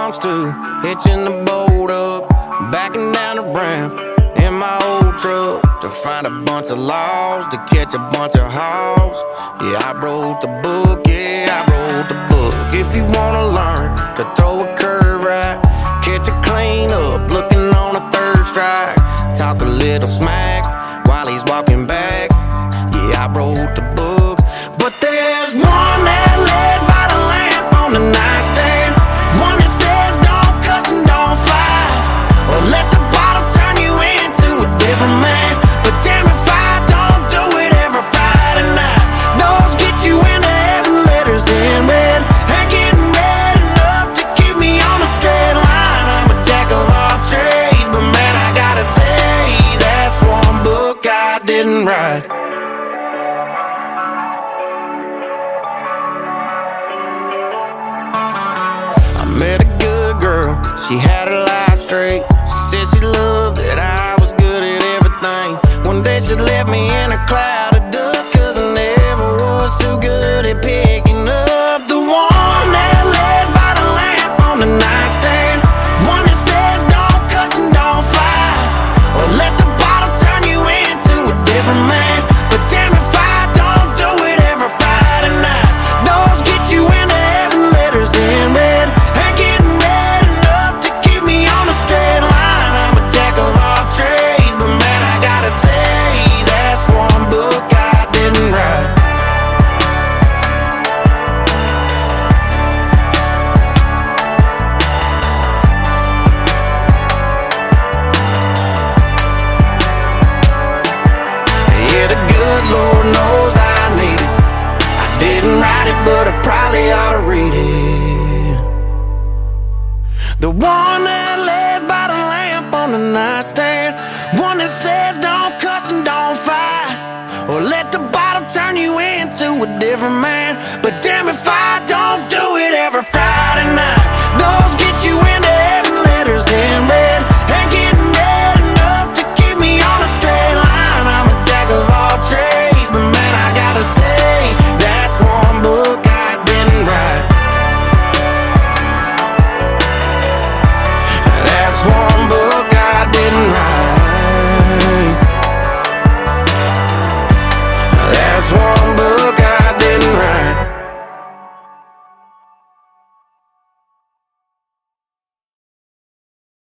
belongs to. Hitching the boat up, backing down the ramp in my old truck to find a bunch of laws, to catch a bunch of hogs. Yeah, I wrote the book, yeah, I wrote the book. If you wanna learn to throw a curve right, catch a clean up, looking on a third strike, talk a little smack while he's walking back. Yeah, I wrote the book. But there's one that lays by the lamp on the nightstand, one that says don't cuss and don't fight, or let the bottle turn you into a different man. But damn if I don't do it every Friday night. Those get you into heaven, letters in red, and getting red enough to keep me on the straight line. I'm a jack of all trades, but man, I gotta say that's one book I didn't write. Met a good girl, she had her life straight. She said she loved that I was good at everything. One day she left me in a cloud of dust, cause I never was too good at picking up. The one that lays by the lamp on the nightstand, one that says don't cuss and don't fight, or let the bottle turn you into a different man. But damn if I don't do it every Friday night. Those get you into heaven, letters in red, Lord knows I need it. I didn't write it, but I probably ought to read it. The one that lays by the lamp on the nightstand, one that says don't cuss and don't fight, or let the bottle turn you into a different man. But damn if I don't do it every Friday night.